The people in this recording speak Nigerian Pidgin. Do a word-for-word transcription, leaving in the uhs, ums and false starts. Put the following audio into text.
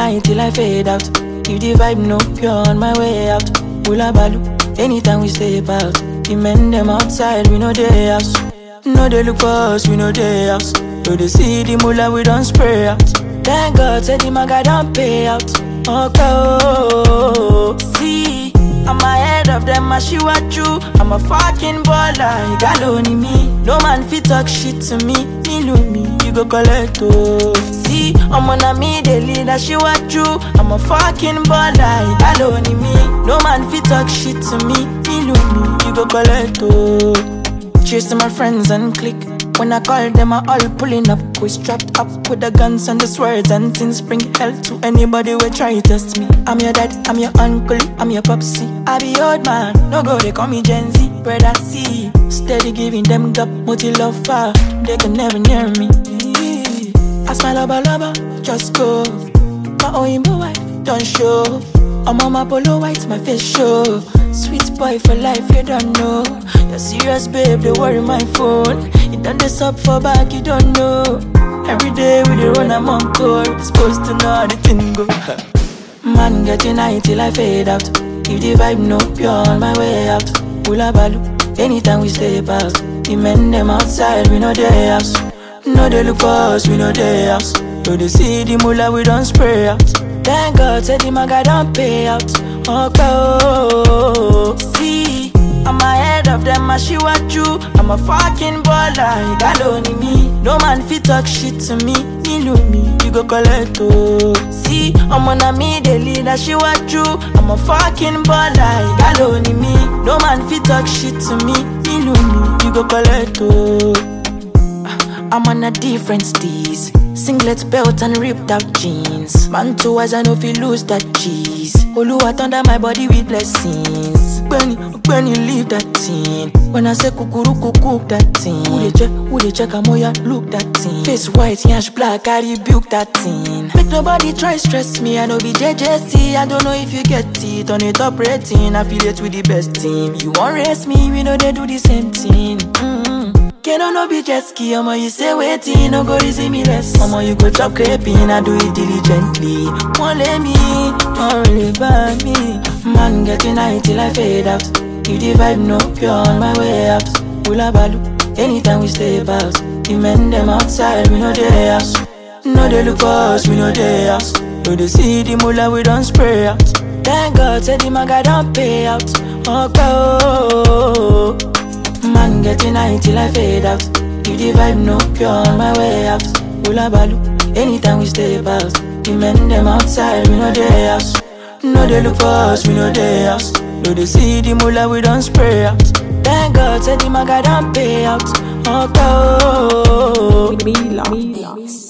night till I fade out. If the vibe no pure on my way out, Ula Balu, anytime we step out. The men them outside, we know they house. No they look for us, we know they house. So they see the mullah, we don't spray out. Thank God, said the maga don't pay out. Okay, oh, see, I'm ahead of them, I see what you. I'm a fucking baller, you got only me. No man fit talk shit to me, me love me, you go collect oh. See, I'm on a me, they lead, I see what you. I'm a fucking baller, you got only me. No man fit talk shit to me, me love me, you go collect oh. Cheers to my friends and click. When I call them, I all pulling up. We strapped up with the guns and the swords and things. Bring hell to anybody who try to test me. I'm your dad, I'm your uncle, I'm your popsy. I be old man, no go, they call me Gen Z. Brother C, steady giving them gap, multi love far. They can never near me. I smile lover, lover, just go. My Oyinbo wife, don't show. I'm on my polo white, my face show. Sweet boy for life, you don't know. You're serious, babe, they worry my phone. You done this up for back, you don't know. Every day we dey run, I'm on call. Supposed to know how the thing go. Man, getting high till I fade out. If the vibe no pure on my way out, Ula Balu, anytime we step out. The men them outside, we know they house. No they look for us, we know they house. So they see the mullah, we don't spray out. Thank God, said the maga don't pay out. Okay, oh, see, I'm ahead of them, I see what you. I'm a fucking baller, you got only me. No man fit talk shit to me, me love me, you go collect oh. See, I'm on a me, they lead, I see what you. I'm a fucking baller, you got only me. No man fit talk shit to me, me love me, you go collect oh. I'm on a different steez. Singlet belt and ripped out jeans. Man too as I know if you lose that cheese. Oluwa thunder my body with blessings. When you, when you leave that thing. When I say kukuruku cook that thing. Who they check, who they check, amoya look that thing. Face white, yash black, I rebuke that thing. Make nobody try stress me, I know be J J C. I don't know if you get it, on it top rating. Affiliate with the best team. You won't race me, we know they do the same thing. Mm-hmm. Can I no be jet ski, omo you say waiting, no go easy me less. Omo you go chop crepin, I do it diligently. Won't let me, don't really buy me. Man getting high till I fade out. If the vibe no pure on my way out, Ula Balu, anytime we step out. The men them outside, we know they house. No they look for us, we know they house. So they see the mullah, we don't spray out. Thank God, said the maga don't pay out. Okay, oh, man getting high till I fade out. If the vibe no pure on my way out, Ula Balu, anytime we step out. The men them outside, we know they house. No they look for us, we know they house. No they see the mullah, we don't spray out. Thank God, said the maga don't pay out. Okay, oh, Mila.